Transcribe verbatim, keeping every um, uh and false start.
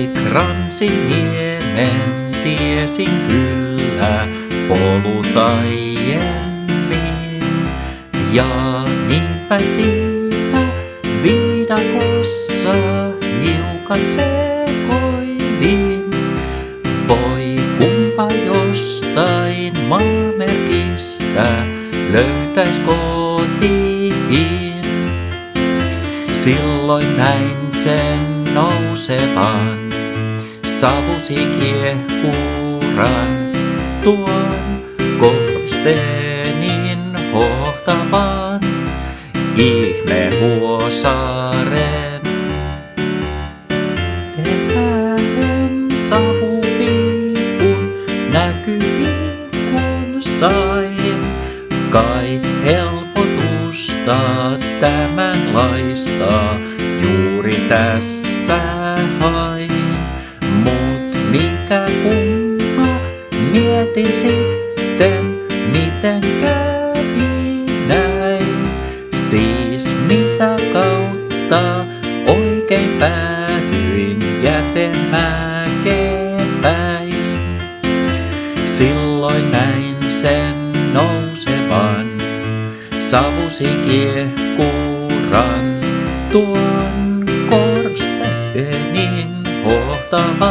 Kransin niemen tiesin kyllä poluta aiemmin. Ja niinpä siinä viidakossa hiukan sekoilin. Voi kumpa jostain maamerkistä löytäis kotiin. Silloin näin sen nousevan, savusi kiehkuran, tuon korsteenin hohtavan ihme Vuosaaren. Tehdään savupiipun näkyviin kun sain, kai helpotusta tämänlaista juuri tässä hain. Mut mikä kumma, mietin sitten, miten kävi näin. Siis mitä kautta oikein päädyin Jätemäkeen päin. Silloin näin sen nousevan, savusi kiehkuran, tuon korsteenin hohtavan.